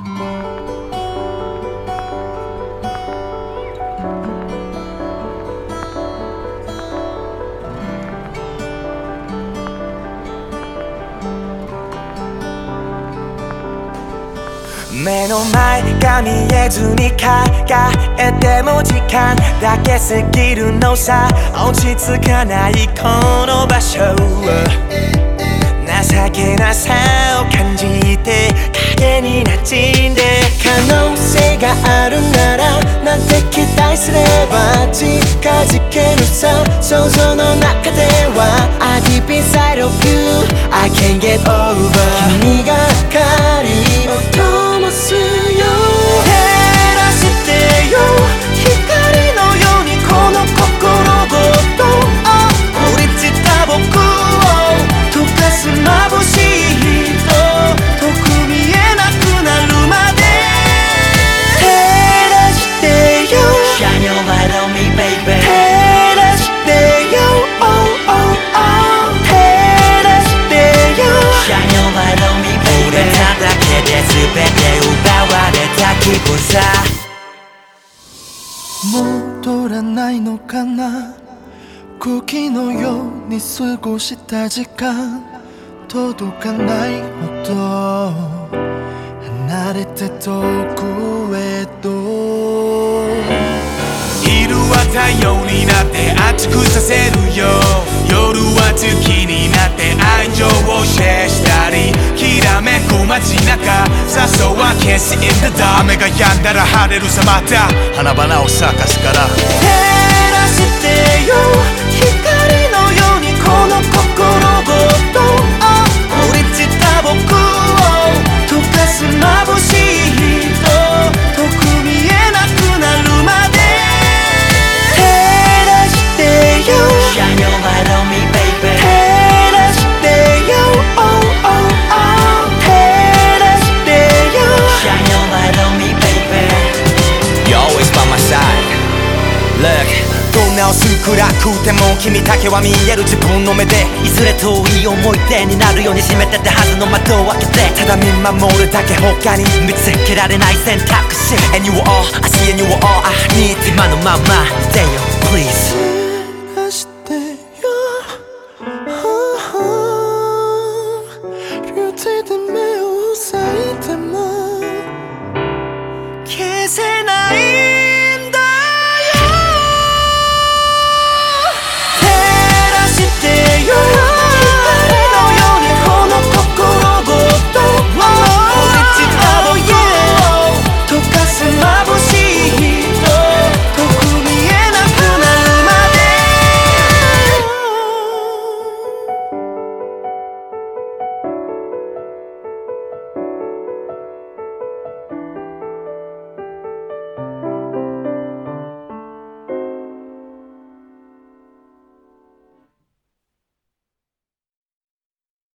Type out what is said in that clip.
目の前が見えずに輝いても時間だけ過ぎるのさ落ち着かないこの場所情けなさを感じて影に馴染んで可能性があるならなんて期待すれば近づけるさ想像の中では I deep inside of you I can't get over 君が光を灯すよ照らしてよ光のようにこの心ごと降り散った僕を溶かす眩しい人遠く見えなくなるまで照らしてよ Shine your light on me baby 照らしてよ Oh oh oh 照らしてよ Shine your light on me baby 俺ただけで全て奪われた気分さ戻らないのかな空気のように過ごした時間届かないほど離れて遠くへと昼は太陽になって熱くさせるよ夜は月になって愛情をシェアしたりきらめく街中誘わ消す in the dark 雨が止んだら晴れるさまた花々を咲かすから照らしてよ光のようにこの心ごと降り散った僕を溶かす眩しい人遠く見えなくなるまで照らしてよ Shine your light on me baby 照らしてよ Oh oh oh 照らしてよ Shine your light on me baby You're always by my side Lookどんな薄暗くても君だけは見える自分の目でいずれ遠い思い出になるように閉めてたはずの窓を開けてただ見守るだけ他に見つけられない選択肢 And you are all I see and you are all I need 今のままでよ Please